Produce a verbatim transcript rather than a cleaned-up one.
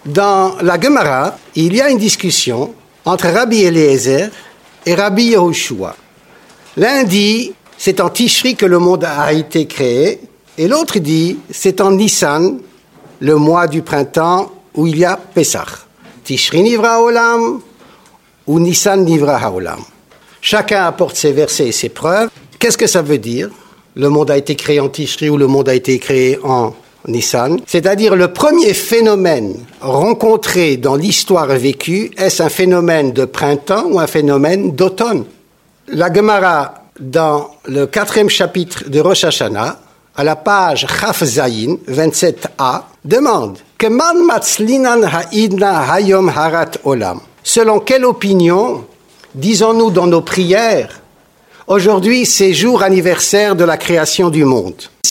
Dans la Gemara, il y a une discussion entre Rabbi Eliezer et Rabbi Yehoshua. L'un dit, c'est en Tishri que le monde a été créé, et l'autre dit, c'est en Nissan, le mois du printemps, où il y a Pesach. Tishri nivra haolam, ou Nissan nivra haolam. Chacun apporte ses versets et ses preuves. Qu'est-ce que ça veut dire? Le monde a été créé en Tishri ou le monde a été créé en Nissan, c'est-à-dire le premier phénomène rencontré dans l'histoire vécue, est-ce un phénomène de printemps ou un phénomène d'automne? La Gemara, dans le quatrième chapitre de Rosh Hashanah, à la page Chaf Zayin, vingt-sept a, demande « Keman matzlinan ha'idna hayom harat olam » Selon quelle opinion disons-nous dans nos prières, aujourd'hui c'est jour anniversaire de la création du monde?